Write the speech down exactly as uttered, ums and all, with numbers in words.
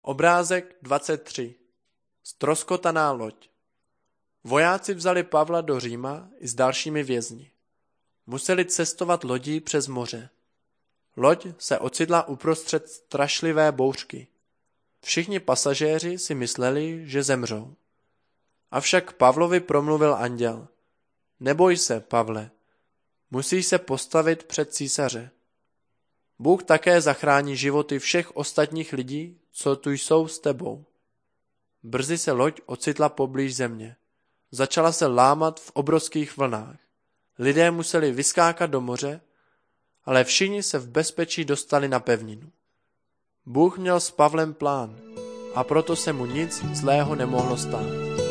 Obrázek dvacet tři. Ztroskotaná loď. Vojáci vzali Pavla do Říma i s dalšími vězni. Museli cestovat lodí přes moře. Loď se ocitla uprostřed strašlivé bouřky. Všichni pasažéři si mysleli, že zemřou. Avšak Pavlovi promluvil anděl. Neboj se, Pavle, musíš se postavit před císaře. Bůh také zachrání životy všech ostatních lidí, co tu jsou s tebou. Brzy se loď ocitla poblíž země. Začala se lámat v obrovských vlnách. Lidé museli vyskákat do moře, ale všichni se v bezpečí dostali na pevninu. Bůh měl s Pavlem plán a proto se mu nic zlého nemohlo stát.